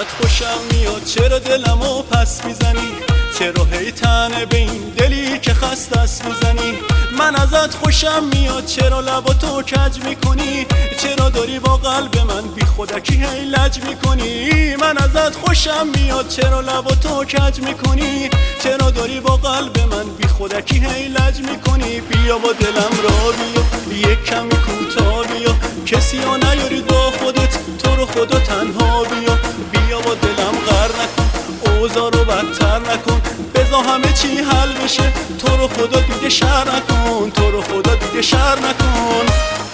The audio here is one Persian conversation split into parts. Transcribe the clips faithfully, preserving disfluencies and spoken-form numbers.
ازت خوشم میاد، چرا دلمو پس میزنی؟ چرا هی تنه به این دلی که خسته است میزنی؟ من ازت خوشم میاد، چرا لبا تو کج میکنی؟ چرا داری با قلب من بی خودکی هی لج میکنی؟ من ازت خوشم میاد، چرا لبا تو کج میکنی؟ چرا داری با قلب من بی خودکی هی لج میکنی؟ بیا با دلم را بیا، یک کمی کوتاه بیا، کسی ها نیاری با خودت، تو رو خدا تنها بیا. بیا با دلم غر نکن، اوضاع رو بدتر نکن، بذار همه چی حل بشه، تو رو خدا دیگه شر نکن، تو رو خدا دیگه شر نکن.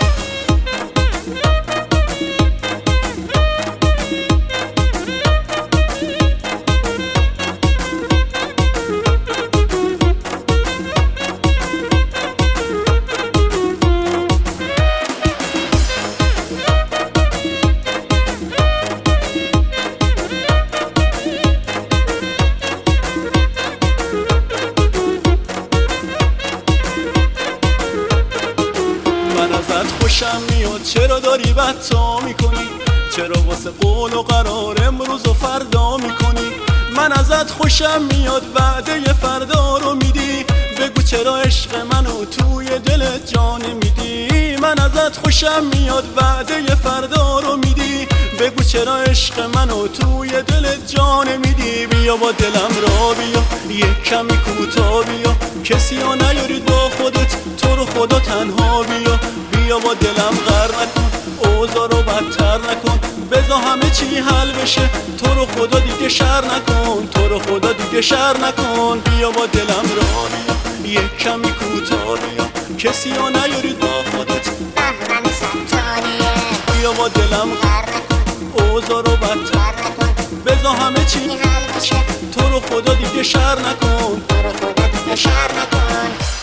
خوشم میاد، چرا داری بدتا میکنی؟ چرا واسه قول و قرار امروز و فردا میکنی؟ من ازت خوشم میاد، وعده فردا رو میدی، بگو چرا عشق منو توی دلت جا نمیدی؟ من ازت خوشم میاد، وعده فردا رو میدی، بگو چرا عشق منو توی دلت جا نمیدی؟ بیا با دلم را بیا، یک کمی کوتاه بیا، کسی ها نیارید با خودت، تو رو خدا تنها بیا. بیا با دلم غر نکن، اوضاع رو بدتر نکن، بذار همه چی حل بشه، تو رو خدا دیگه شر نکن، تو رو خدا دیگه شر نکن. بیا با دلم را بیا، یک کمی کوتاه بیا، کسی ها نیارید با خودت، بهمن ستاریه. بیا با دلم غر نکن، اوضاع رو بدتر نکن، بذار همه چی حل بشه، تو رو خدا دیگه شر نکن، تو رو خدا دیگه شر نکن.